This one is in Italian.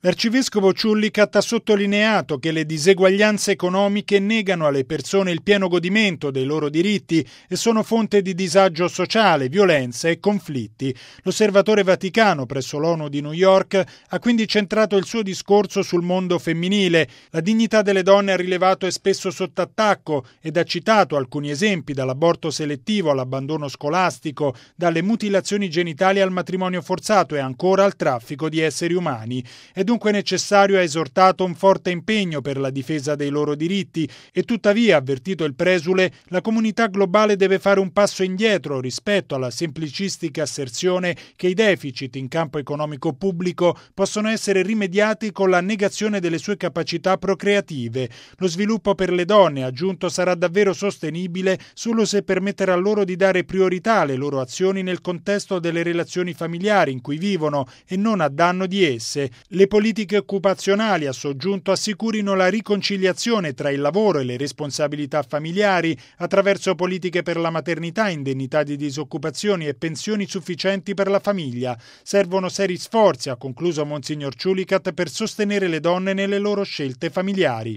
L'arcivescovo Ciullicat ha sottolineato che le diseguaglianze economiche negano alle persone il pieno godimento dei loro diritti e sono fonte di disagio sociale, violenza e conflitti. L'Osservatore Vaticano presso l'ONU di New York ha quindi centrato il suo discorso sul mondo femminile. La dignità delle donne, ha rilevato, è spesso sotto attacco ed ha citato alcuni esempi, dall'aborto selettivo all'abbandono scolastico, dalle mutilazioni genitali al matrimonio forzato e ancora al traffico di esseri umani. È dunque necessario, ha esortato, un forte impegno per la difesa dei loro diritti e tuttavia, ha avvertito il presule, la comunità globale deve fare un passo indietro rispetto alla semplicistica asserzione che i deficit in campo economico pubblico possono essere rimediati con la negazione delle sue capacità procreative. Lo sviluppo per le donne, ha aggiunto, sarà davvero sostenibile solo se permetterà loro di dare priorità alle loro azioni nel contesto delle relazioni familiari in cui vivono e non a danno di esse. Le politiche occupazionali, ha soggiunto, assicurino la riconciliazione tra il lavoro e le responsabilità familiari attraverso politiche per la maternità, indennità di disoccupazione e pensioni sufficienti per la famiglia. Servono seri sforzi, ha concluso Monsignor Ciullicat, per sostenere le donne nelle loro scelte familiari.